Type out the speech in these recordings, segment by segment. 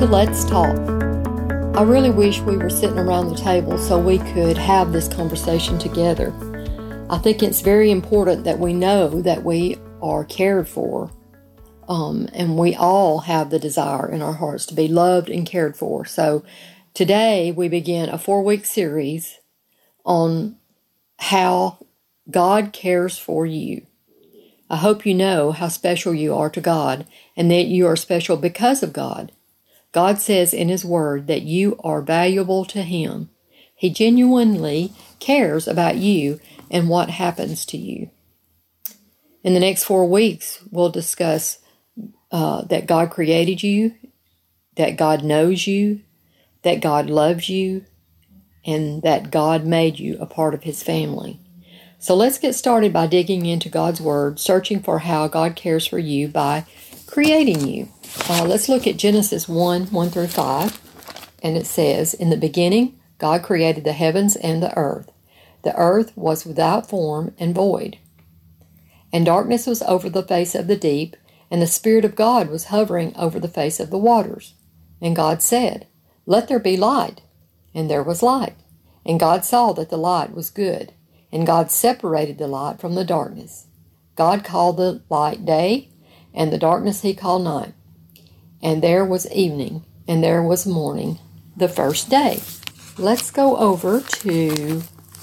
to Let's Talk. I really wish we were sitting around the table so we could have this conversation together. I think it's very important that we know that we are cared for, and we all have the desire in our hearts to be loved and cared for. So today we begin a 4-week series on how God cares for you. I hope you know how special you are to God and that you are special because of God. God says in His Word that you are valuable to Him. He genuinely cares about you and what happens to you. In the next 4 weeks, we'll discuss that God created you, that God knows you, that God loves you, and that God made you a part of His family. So let's get started by digging into God's Word, searching for how God cares for you by creating you. Let's look at Genesis 1 through 5. And it says, "In the beginning, God created the heavens and the earth. The earth was without form and void. And darkness was over the face of the deep, and the Spirit of God was hovering over the face of the waters. And God said, 'Let there be light.' And there was light. And God saw that the light was good. And God separated the light from the darkness. God called the light day, and the darkness He called night. And there was evening, and there was morning, the first day." Let's go over to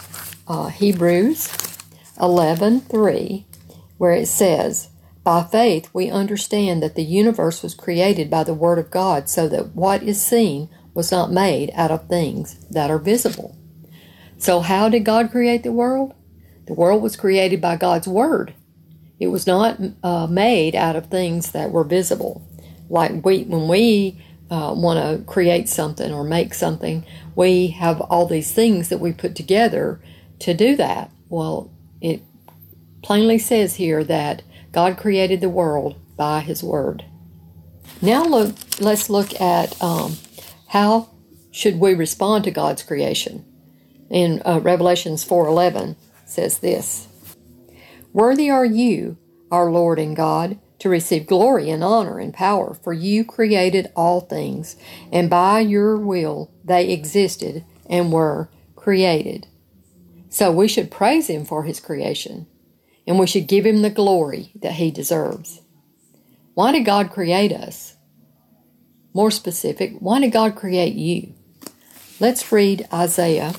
Hebrews 11:3, where it says, "By faith we understand that the universe was created by the Word of God, so that what is seen was not made out of things that are visible." So how did God create the world? The world was created by God's Word. It was not made out of things that were visible. Like when we want to create something or make something, we have all these things that we put together to do that. Well, it plainly says here that God created the world by His Word. Now let's look at how should we respond to God's creation. In Revelations 4:11 says this, "Worthy are you, our Lord and God, to receive glory and honor and power, for you created all things, and by your will they existed and were created." So we should praise Him for His creation, and we should give Him the glory that He deserves. Why did God create us? More specific, why did God create you? Let's read Isaiah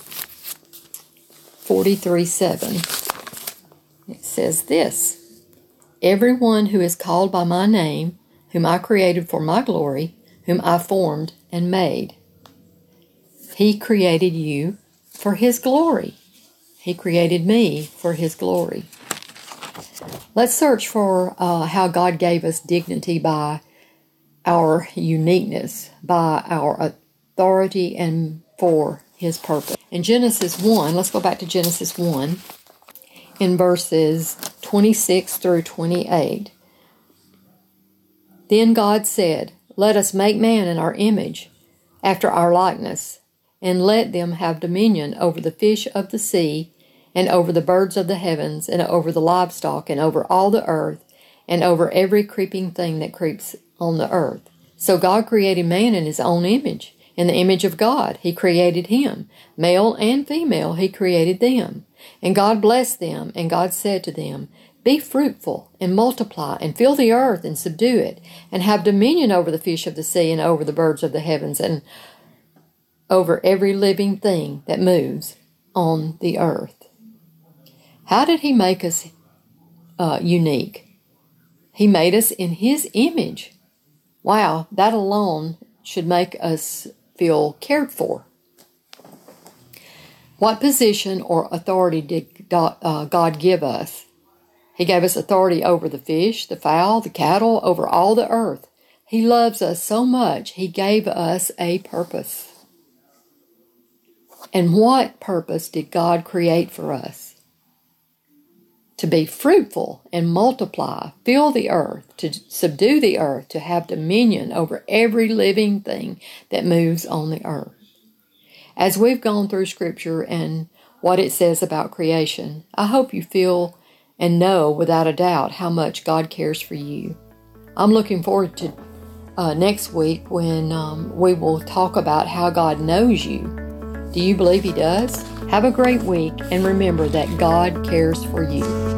43:7. It says this, "Everyone who is called by my name, whom I created for my glory, whom I formed and made." He created you for His glory. He created me for His glory. Let's search for how God gave us dignity by our uniqueness, by our authority, and for His purpose. In Genesis 1, let's go back to Genesis 1, in verses 26 through 28. "Then God said, 'Let us make man in our image, after our likeness, and let them have dominion over the fish of the sea, and over the birds of the heavens, and over the livestock, and over all the earth, and over every creeping thing that creeps on the earth.' So God created man in His own image. In the image of God, He created him. Male and female, He created them. And God blessed them, and God said to them, 'Be fruitful, and multiply, and fill the earth, and subdue it, and have dominion over the fish of the sea, and over the birds of the heavens, and over every living thing that moves on the earth.'" How did He make us unique? He made us in His image. Wow, that alone should make us feel cared for. What position or authority did God give us? He gave us authority over the fish, the fowl, the cattle, over all the earth. He loves us so much, He gave us a purpose. And what purpose did God create for us? To be fruitful and multiply, fill the earth, to subdue the earth, to have dominion over every living thing that moves on the earth. As we've gone through Scripture and what it says about creation, I hope you feel and know without a doubt how much God cares for you. I'm looking forward to next week when we will talk about how God knows you. Do you believe He does? Have a great week, and remember that God cares for you.